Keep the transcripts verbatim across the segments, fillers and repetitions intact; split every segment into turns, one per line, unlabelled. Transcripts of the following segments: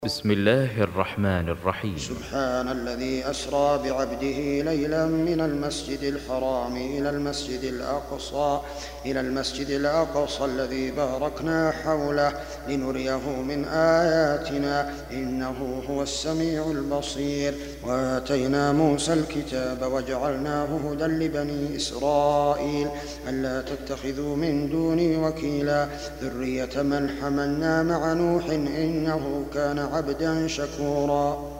بسم الله الرحمن الرحيم.
سبحان الذي أسرى بعبده ليلا من المسجد الحرام إلى المسجد الأقصى إلى المسجد الأقصى الذي باركنا حوله لنريه من آياتنا إنه هو السميع البصير. وآتينا موسى الكتاب وجعلناه هدى لبني إسرائيل ألا تتخذوا من دوني وكيلا ذرية من حملنا مع نوح إنه كان عبدا شكورا.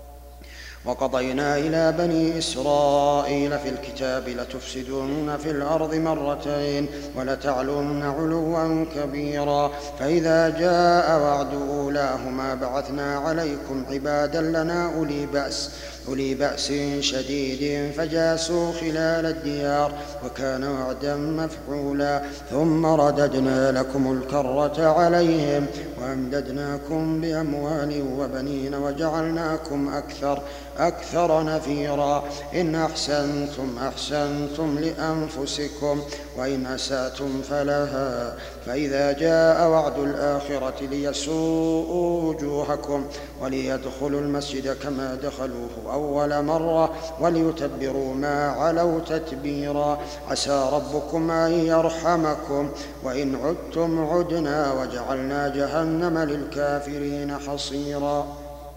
وقضينا إلى بني إسرائيل في الكتاب لتفسدن في الأرض مرتين ولتعلن علوا كبيرا فإذا جاء وعد أولاهما بعثنا عليكم عبادا لنا أولي بأس أولي بأس شديد فجاسوا خلال الديار وكان وعدا مفعولا ثم رددنا لكم الكرة عليهم وأمددناكم بأموال وبنين وجعلناكم أكثر أكثر نفيرا. إن أحسنتم أحسنتم لأنفسكم وإن أسأتم فلها فإذا جاء وعد الآخرة ليسوءوا وجوهكم وليدخلوا المسجد كما دخلوه أول مرة وليتبروا ما علوا تتبيرا. عسى ربكم أن يرحمكم وإن عدتم عدنا وجعلنا جهنم للكافرين حصيرا.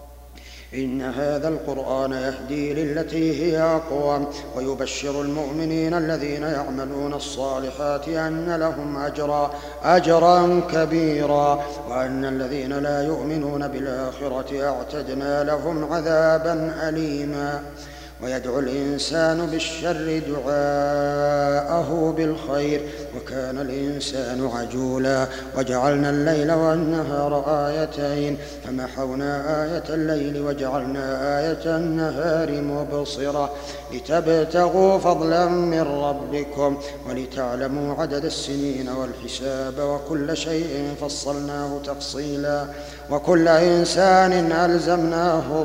إن هذا القرآن يهدي للتي هي أقوم ويبشر المؤمنين الذين يعملون الصالحات أن لهم أجرا أجرا كبيرا وأن الذين لا يؤمنون بالآخرة أعتدنا لهم عذابا أليما. ويدعو الإنسان بالشر دعاءه بالخير وكان الإنسان عجولا. وجعلنا الليل والنهار آيتين فمحونا آية الليل وجعلنا آية النهار مبصرة لتبتغوا فضلا من ربكم ولتعلموا عدد السنين والحساب وكل شيء فصلناه تفصيلا. وكل إنسان ألزمناه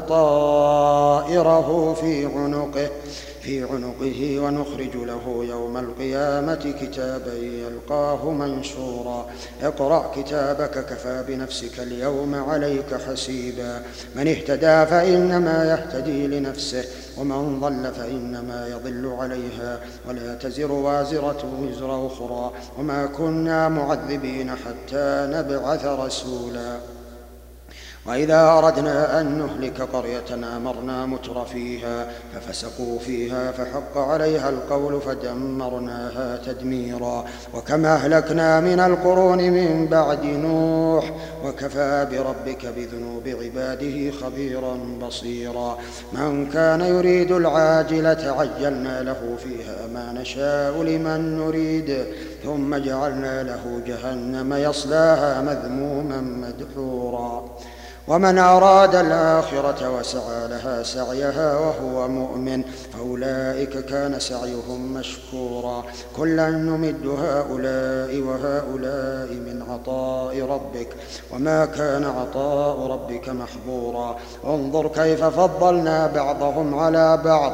طائره في عنقه في عنقه ونخرج له يوم القيامة كتابا يلقاه منشورا. اقرأ كتابك كفى بنفسك اليوم عليك حسيبا. من اهتدى فإنما يهتدي لنفسه ومن ضل فإنما يضل عليها ولا تزر وازرة وزر أخرى وما كنا معذبين حتى نبعث رسولا. وإذا أردنا أن نهلك قرية أمرنا متر فيها ففسقوا فيها فحق عليها القول فدمرناها تدميرا. وكما أهلكنا من القرون من بعد نوح وكفى بربك بذنوب عباده خبيرا بصيرا. من كان يريد العاجلة عجلنا له فيها ما نشاء لمن نريد ثم جعلنا له جهنم يصلاها مذموما مدحورا. ومن أراد الآخرة وسعى لها سعيها وهو مؤمن فأولئك كان سعيهم مشكورا. كلا نمد هؤلاء وهؤلاء من عطاء ربك وما كان عطاء ربك محظورا. انظر كيف فضلنا بعضهم على بعض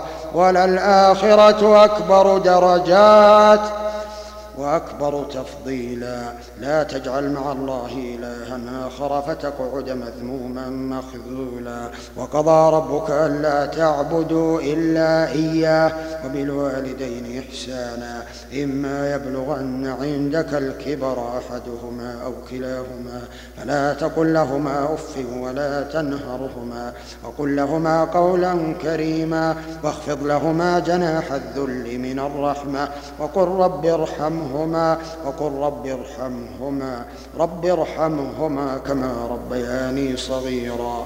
وللآخرة أكبر درجات وأكبر تفضيلا. لا تجعل مع الله إلها آخر فتقعد مذموما مخذولا. وقضى ربك ألا تعبدوا إلا إياه وبالوالدين إحسانا إما يبلغن عندك الكبر أحدهما أو كلاهما فلا تقل لهما أف ولا تنهرهما وقل لهما قولا كريما واخفض لهما جناح الذل من الرحمة وقل رب ارحمهما وقل رب ارحمهما رب ارحمهما كما ربياني صغيرا.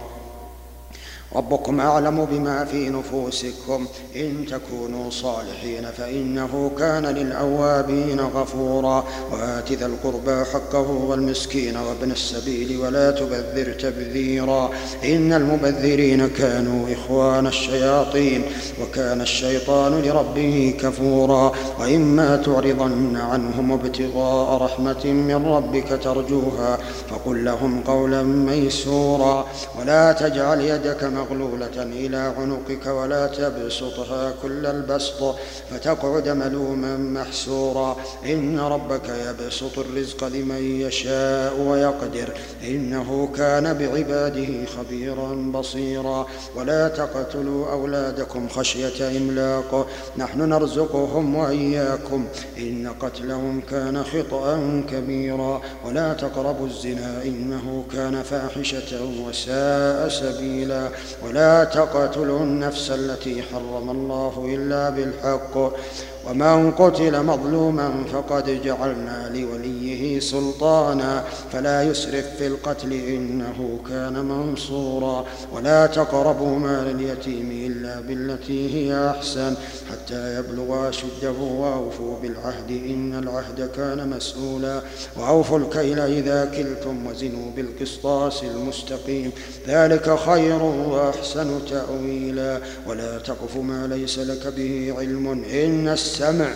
ربكم أعلم بما في نفوسكم إن تكونوا صالحين فإنه كان للأوابين غفورا. وآت ذا القربى حقه والمسكين وابن السبيل ولا تبذر تبذيرا إن المبذرين كانوا إخوان الشياطين وكان الشيطان لربه كفورا. وإما تعرضن عنهم ابتغاء رحمة من ربك ترجوها فقل لهم قولا ميسورا. ولا تجعل يدك مغلولة إلى عنقك ولا تبسطها كل البسط فتقعد ملوما محسورا إن ربك يبسط الرزق لمن يشاء ويقدر إنه كان بعباده خبيرا بصيرا ولا تقتلوا أولادكم خشية إملاق نحن نرزقهم وإياكم إن قتلهم كان خطأ كبيرا ولا تقربوا الزنا إنه كان فاحشة وساء سبيلا ولا تقتلوا النفس التي حرم الله إلا بالحق ومن قتل مظلوما فقد جعلنا لوليه سلطانا فلا يسرف في القتل إنه كان منصورا ولا تقربوا مال اليتيم إلا بالتي هي أحسن حتى يبلغ أشده وأوفوا بالعهد إن العهد كان مسؤولا وأوفوا الكيل إذا كلتم وزنوا بالقسطاس المستقيم ذلك خير وأحسن تأويلا ولا تقف ما ليس لك به علم إن السمع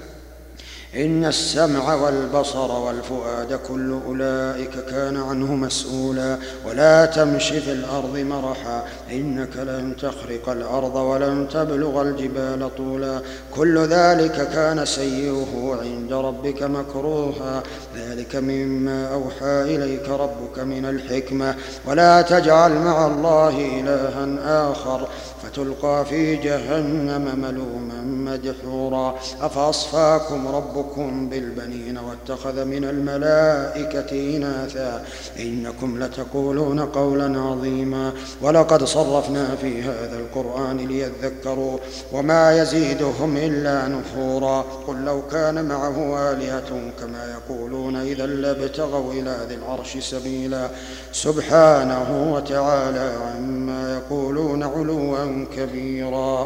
إن السمع والبصر والفؤاد كل أولئك كان عنه مسؤولا ولا تمش في الأرض مرحا إنك لن تخرق الأرض ولن تبلغ الجبال طولا كل ذلك كان سيئه عند ربك مكروها ذلك مما أوحى إليك ربك من الحكمة ولا تجعل مع الله إلها آخر فتلقى في جهنم ملوما مدحورا أفأصفاكم ربكم بالبنين واتخذ من الملائكة إناثا إنكم لتقولون قولا عظيما ولقد صرفنا في هذا القرآن ليذكروا وما يزيدهم إلا نفورا قل لو كان معه آلهة كما يقولون إذا لابتغوا إلى ذي العرش سبيلا سبحانه وتعالى عما يقولون علوا كبيرا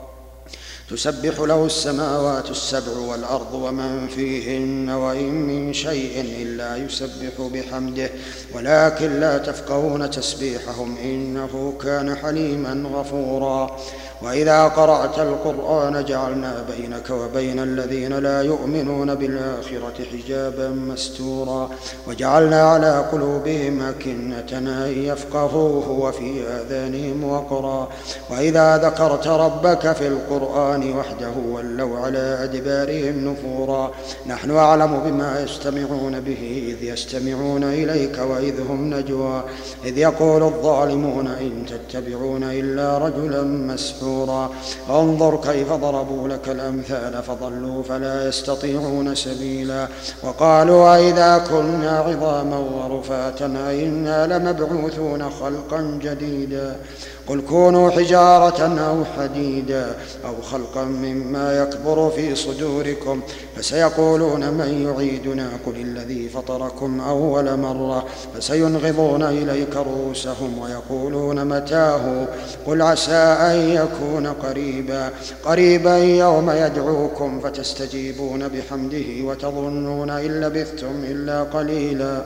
تسبح له السماوات السبع والأرض ومن فيهن وإن من شيء إلا يسبح بحمده ولكن لا تفقهون تسبيحهم إنه كان حليما غفورا وإذا قرأت القرآن جعلنا بينك وبين الذين لا يؤمنون بالآخرة حجابا مستورا وجعلنا على قلوبهم أكنة أن يفقهوه وفي آذانهم وقرا وإذا ذكرت ربك في القرآن وحده ولوا على أدبارهم نفورا نحن أعلم بما يستمعون به إذ يستمعون إليك وإذ هم نجوى إذ يقول الظالمون إن تتبعون إلا رجلا مسحورا انظر كيف ضربوا لك الأمثال فضلوا فلا يستطيعون سبيلا وقالوا أئذا كنا عظاما ورفاتا أئنا لمبعوثون خلقا جديدا قل كونوا حجارة أو حديدا أو خلقا مما يكبر في صدوركم فسيقولون من يعيدنا قل الذي فطركم أول مرة فسينغضون إليك رؤوسهم ويقولون متاه قل عسى أن يكون قريبا قريبا يوم يدعوكم فتستجيبون بحمده وتظنون إن لبثتم إلا قليلا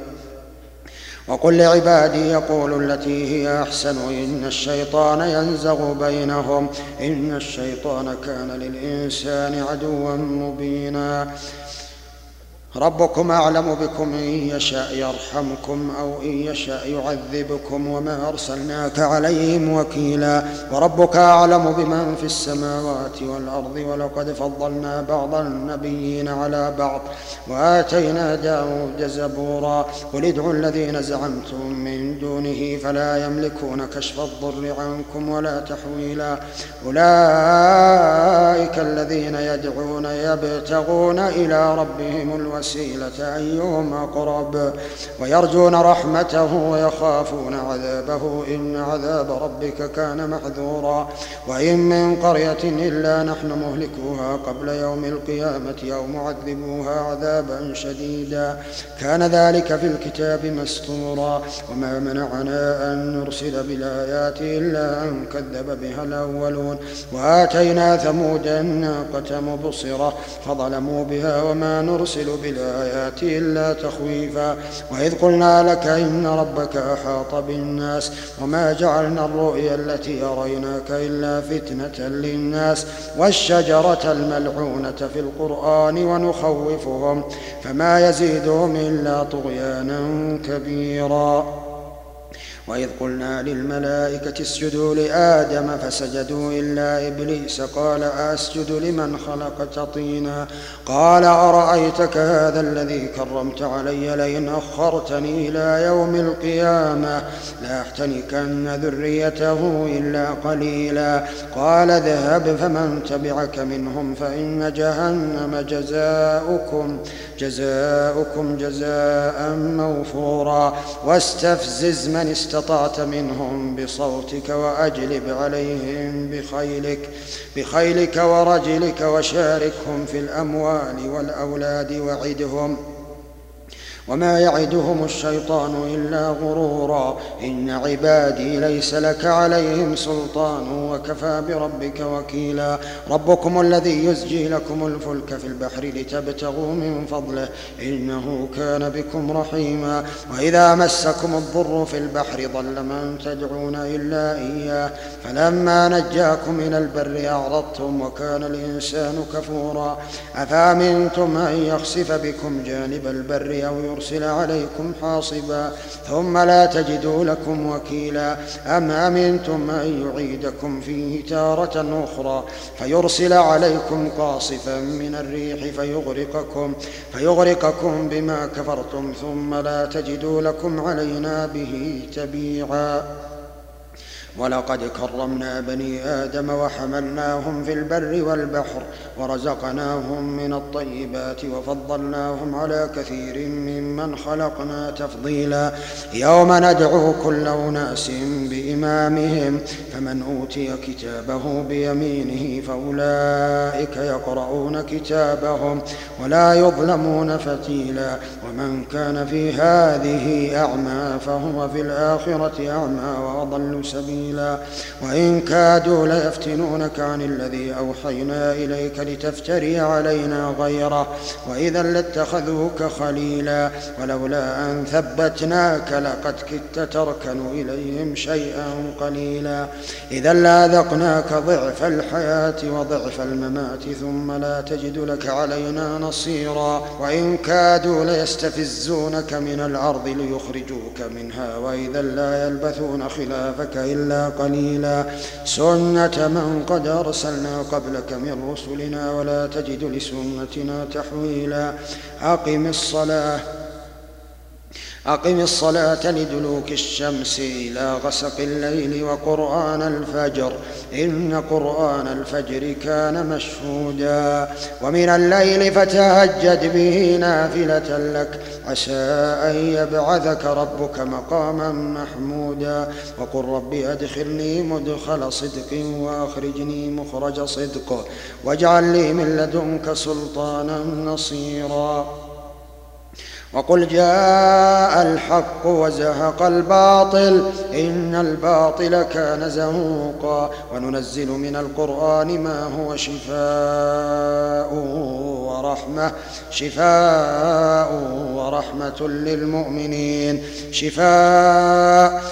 وقل لعبادي يقولوا التي هي أحسن إن الشيطان ينزغ بينهم إن الشيطان كان للإنسان عدوا مبينا ربكم أعلم بكم إن يشاء يرحمكم أو إن يشاء يعذبكم وما أرسلناك عليهم وكيلا وربك أعلم بمن في السماوات والأرض ولقد فضلنا بعض النبيين على بعض وآتينا داود زبورا قل ادعوا الذين زعمتم من دونه فلا يملكون كشف الضر عنكم ولا تحويلا أولئك الذين يدعون يبتغون إلى ربهم الوسيلة وسيلة أيهم أقرب ويرجون رحمته ويخافون عذابه إن عذاب ربك كان محذورا وإن من قرية إلا نحن مهلكوها قبل يوم القيامة أو معذبوها عذابا شديدا كان ذلك في الكتاب مسطورا وما منعنا أن نرسل بالآيات إلا أن كذب بها الأولون وآتينا ثمود الناقة مبصرة فظلموا بها وما نرسل بالآيات إلا تخويفا وإذ قلنا لك إن ربك أحاط بالناس وما جعلنا الرؤيا التي أريناك إلا فتنة للناس والشجرة الملعونة في القرآن ونخوفهم فما يزيدهم إلا طغيانا كبيرا وإذ قلنا للملائكة اسجدوا لآدم فسجدوا إلا إبليس قال أسجد لمن خلقت طينا قال أرأيتك هذا الذي كرمت علي لئن أخرتني إلى يوم القيامة لأحتنكن ذريته إلا قليلا قال اذهب فمن تبعك منهم فإن جهنم جزاؤكم جزاؤكم جزاء موفورا واستفزز من استطعت منهم بصوتك وأجلب عليهم بخيلك, بخيلك ورجلك وشاركهم في الأموال والأولاد وعدهم وما يعدهم الشيطان إلا غرورا إن عبادي ليس لك عليهم سلطان وكفى بربك وكيلا ربكم الذي يزجي لكم الفلك في البحر لتبتغوا من فضله إنه كان بكم رحيما وإذا مسكم الضر في البحر ضل من تدعون إلا إياه فلما نجاكم إلى البر أعرضتم وكان الإنسان كفورا أفأمنتم أن يخسف بكم جانب البر أو يرسل عليكم حاصبا ثم لا تجدوا لكم وكيلا أم أمنتم أن يعيدكم فيه تارة أخرى فيرسل عليكم قاصفا من الريح فيغرقكم, فيغرقكم بما كفرتم ثم لا تجدوا لكم علينا به تبيعا ولقد كرمنا بني آدم وحملناهم في البر والبحر ورزقناهم من الطيبات وفضلناهم على كثير ممن خلقنا تفضيلا يوم ندعو كل أناس بإمامهم فمن أوتي كتابه بيمينه فأولئك يقرؤون كتابهم ولا يظلمون فتيلا ومن كان في هذه أعمى فهو في الآخرة أعمى وأضل سبيلا وإن كادوا ليفتنونك عن الذي أوحينا إليك لتفتري علينا غيره وإذا لاتخذوك خليلا ولولا أن ثبتناك لقد كدت تركن إليهم شيئا قليلا إذا لأذقناك ضعف الحياة وضعف الممات ثم لا تجد لك علينا نصيرا وإن كادوا ليستفزونك من الأرض ليخرجوك منها وإذا لا يلبثون خلافك إلا قليلا سنة من قد أرسلنا قبلك من رسلنا ولا تجد لسنتنا تحويلا أقم الصلاة أقم الصلاة لدلوك الشمس إلى غسق الليل وقرآن الفجر إن قرآن الفجر كان مشهودا ومن الليل فتهجد به نافلة لك عسى أن يبعثك ربك مقاما محمودا وقل رب أدخلني مدخل صدق وأخرجني مخرج صدق واجعل لي من لدنك سلطانا نصيرا وقل جاء الحق وزهق الباطل إن الباطل كان زهوقا وننزل من القرآن ما هو شفاء ورحمة شفاء ورحمة للمؤمنين شفاء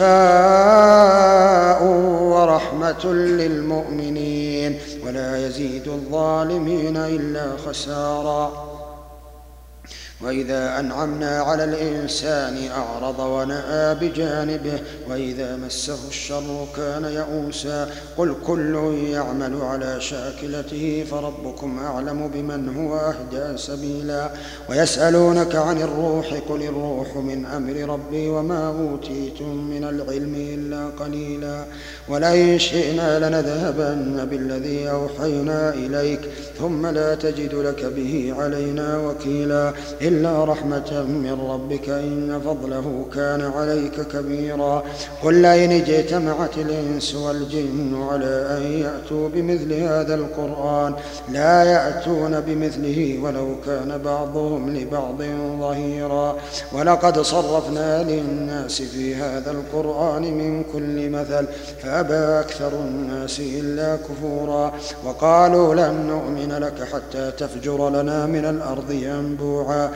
شفاء ورحمة للمؤمنين ولا يزيد الظالمين إلا خسارا وإذا أنعمنا على الإنسان أعرض ونأى بجانبه وإذا مسه الشر كان يئوسا قل كل يعمل على شاكلته فربكم أعلم بمن هو أهدى سبيلا ويسألونك عن الروح قل الروح من أمر ربي وما أوتيتم من العلم إلا قليلا ولئن شئنا لنذهبن بالذي أوحينا إليك ثم لا تجد لك به علينا وكيلا إلا رحمة من ربك إن فضله كان عليك كبيرا قل لئن اجتمعت الإنس والجن على أن يأتوا بمثل هذا القرآن لا يأتون بمثله ولو كان بعضهم لبعض ظهيرا ولقد صرفنا للناس في هذا القرآن من كل مثل فأبى أكثر الناس إلا كفورا وقالوا لن نؤمن لك حتى تفجر لنا من الأرض ينبوعا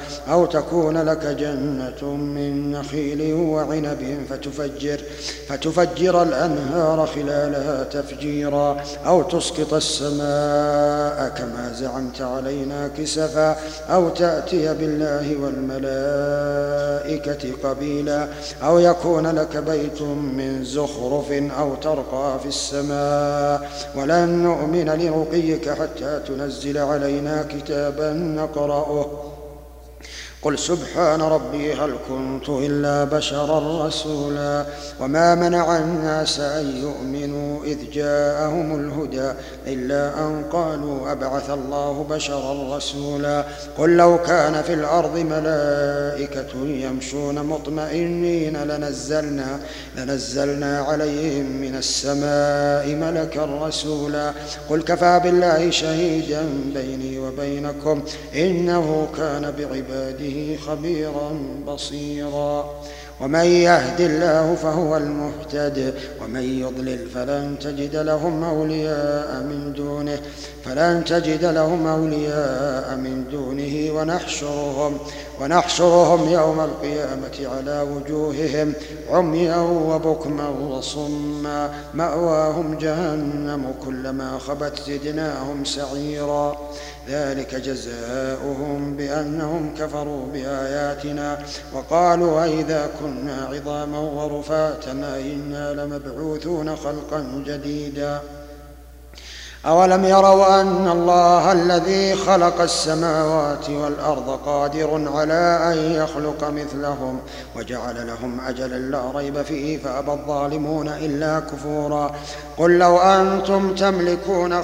أو تكون لك جنة من نخيل وعنب فتفجر, فتفجر الأنهار خلالها تفجيرا أو تسقط السماء كما زعمت علينا كسفا أو تأتي بالله والملائكة قبيلا أو يكون لك بيت من زخرف أو ترقى في السماء ولن نؤمن لرقيك حتى تنزل علينا كتابا نقرأه قل سبحان ربي هل كنت إلا بشرا رسولا وما منع الناس أن يؤمنوا إذ جاءهم الهدى إلا أن قالوا أبعث الله بشرا رسولا قل لو كان في الأرض ملائكة يمشون مطمئنين لنزلنا, لنزلنا عليهم من السماء ملكا رسولا قل كفى بالله شهيدا بيني وبينكم إنه كان بعباده خبيرا بصيرا ومن يهد الله فهو المهتد ومن يضلل فلن تجد لهم أولياء من دونه فلن تجد لهم أولياء من دونه ونحشرهم ونحشرهم يوم القيامة على وجوههم عميا وبكما وصما مأواهم جهنم كلما خبت زدناهم سعيرا ذلك جزاؤهم بأنهم كفروا بآياتنا وقالوا أئذا كنا عظاما ورفاتا إنا لمبعوثون خلقا جديدا أولم يروا أن الله الذي خلق السماوات والأرض قادر على أن يخلق مثلهم وجعل لهم أجلا لا ريب فيه فأبى الظالمون إلا كفورا قل لو أنتم تملكون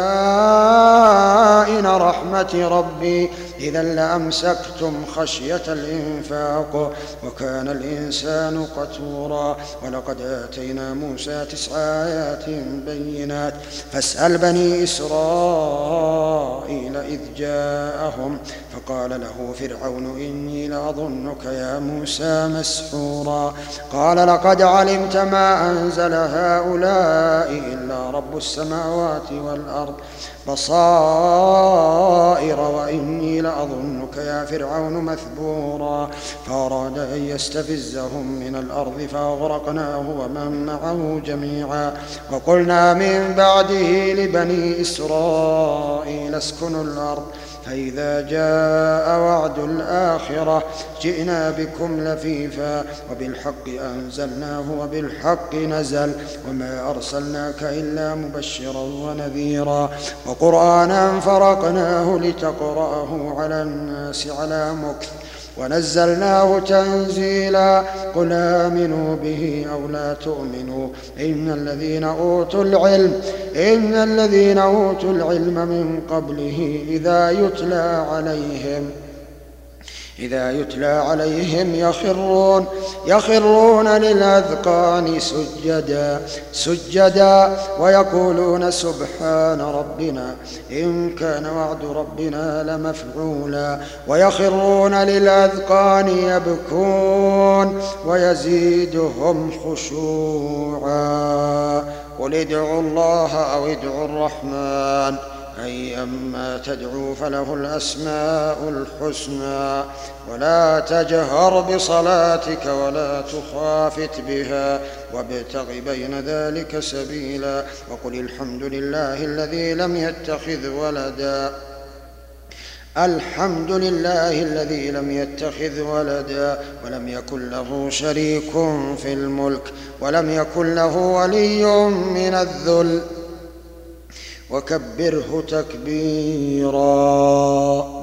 خزائن رحمة ربي إذا لأمسكتم خشية الإنفاق وكان الإنسان قتورا ولقد آتينا موسى تسع آيات بينات فاسأل بني إسرائيل إذ جاءهم فقال له فرعون إني لأظنك يا موسى مسحورا قال لقد علمت ما أنزل هؤلاء إلا رب السماوات والأرض بصائر وإني لأظنك يا فرعون مثبورا فأراد أن يستفزهم من الأرض فأغرقناه ومن معه جميعا وقلنا من بعده لبني إسرائيل اسكنوا الأرض فإذا جاء وعد الآخرة جئنا بكم لفيفا وبالحق أنزلناه وبالحق نزل وما أرسلناك إلا مبشرا ونذيرا وقرآنا فرقناه لتقرأه على الناس على مكث ونزلناه تنزيلا قل آمنوا به أو لا تؤمنوا إن الذين أوتوا العلم إن الذين أوتوا العلم من قبله إذا يتلى عليهم إذا يتلى عليهم يخرون يخرون للأذقان سجدا سجدا ويقولون سبحان ربنا إن كان وعد ربنا لمفعولا ويخرون للأذقان يبكون ويزيدهم خشوعا قل ادعوا الله أو ادعوا الرحمن أيما تدعوا فله الأسماء الحسنى ولا تجهر بصلاتك ولا تخافت بها وابتغ بين ذلك سبيلا وقل الحمد لله الذي لم يتخذ ولدا الحمد لله الذي لم يتخذ ولدا ولم يكن له شريك في الملك ولم يكن له ولي من الذل وكبره تكبيرا